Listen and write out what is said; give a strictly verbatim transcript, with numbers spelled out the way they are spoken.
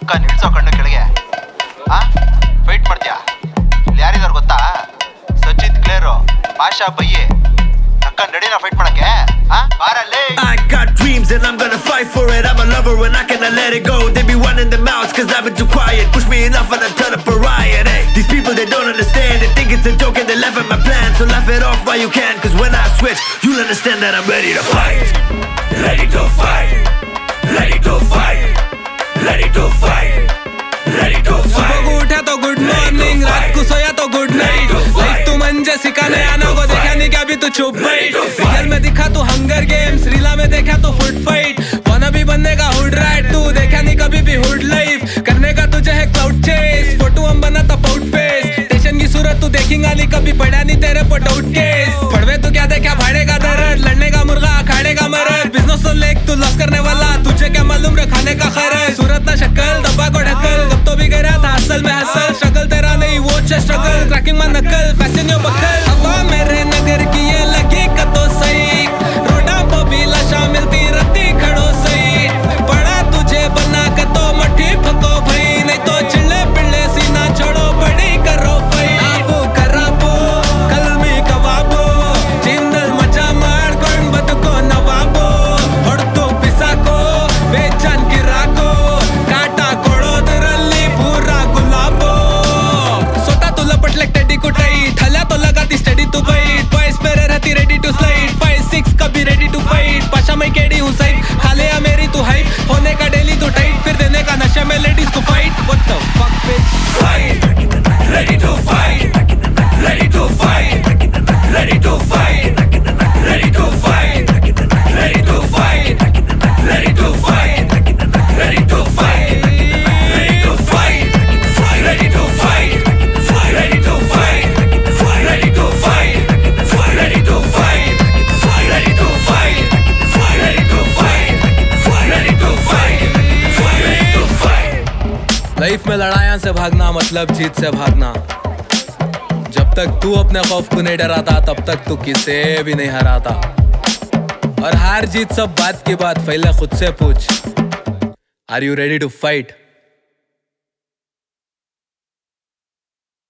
ಅಕ್ಕ ನಿಲ್ಸೋ ಕಣ್ಣು ಕೆಳಗೆ ಆ ಫೈಟ್ ಮಾಡ್ತೀಯಾ? ಇಲ್ಲಿ ಯಾರಿದಾರು ಗೊತ್ತಾ? ಸಚಿತ್ ಕ್ಲೇರು, ಪಾಷಾ ಬಯ್ಯಿ, ಅಕ್ಕ ನಡಿನ ಫೈಟ್ ಮಾಡಕ್ಕೆ. ಆ ಬಾರಲ್ಲಿ. I got dreams and I'm gonna fight for it. I'm a lover and I cannot let it go. They be running their mouths cause I've been too quiet. Push me enough and I turn up a riot. Hey, these people they don't understand. They think it's a joke and they laugh at my plan. So laugh it off while you can, cause when I switch you'll understand that I'm ready to fight. Ready to fight. Ready to fight. Ready to fight. Ready to fight. सुबह को उठा तो good morning, रात को सोया तो good night. Life तू मंजे सिखाने आना को देखा नहीं क्या भी तू चुप बैठ. रियल में दिखा तू हंगर गेम्स, रीला में देखा तू फुट फाइट. वाना भी बनने का हुड राइट, तू देखा नहीं कभी भी हुड लाइफ. करने का तुझे है क्लाउड चेस, फोटो हम बना था पाउट फेस. टेंशन की सूरत तू देखेगा नहीं कभी, पड़ा नहीं तेरे पर डाउट केस. पढ़वे तू क्या देखा भाड़े का दर्द, लड़ने का मुर्गा अखाड़े का मरद. बिजनेस तो लेक तू लॉस करने वाला, तुझे क्या मालूम रे खाने का खर्च. सूरत ना शक्ल दबा को ढकल, जब तो भी गया था असल में हसल. स्ट्रगल तेरा नहीं वो स्ट्रगल, क्रैकिंग में नकल, फैशन यो बकल. हवा मेरे नगर की ये लगी कतो सही, रोडा पर भी लाशा मिलती रत्ती खड़ो सही. बड़ा तुझे बना कतो मठी फको भाई, नहीं तो चिल्ले पिल्ले सीना छोड़ो बड़ी करो भाई. आपो कराबो कलमी कबाबो, जिंदल मचा मार कोण बदको नवाबो. ಹೊಡ್ತು ಬಿಸಾಕೋ ಬೇಜಾನ್ ಗಿರಾಕೋ, ಕಾಟ ಕೊಡೋದ್ರಲ್ಲಿ ಪೂರಾ ಗುಲಾಬೋ. सोता तो लपट लग टेडी को टाइट, हला तो लगाती स्टडी टू बाइट. बॉयज मेरे रहती ready to slide, five six कभी रेडी टू फाइट. पाशा मैं केडी हूँ साइड, खाले या मेरी तू हाइप. होने का डेली तू टाइट, फिर देने का नशे में लेडीज को fight. What the fuck bitch? Fight. Ready to fight. Ready to fight. Ready to fight. Ready to fight. Ready to fight. Ready to fight. Ready to fight. Ready to fight. Ready to fight. Ready to fight. Ready to fight. Ready to fight. Ready to fight. Ready to fight. Ready to fight. Ready to fight. Life में लड़ाइयां से भागना मतलब जीत से भागना. जब तक तू अपने खौफ को नहीं डराता, तब तक तू किसे भी नहीं हराता. और हार जीत सब बात की बात, पहले खुद से पूछ, are you ready to fight?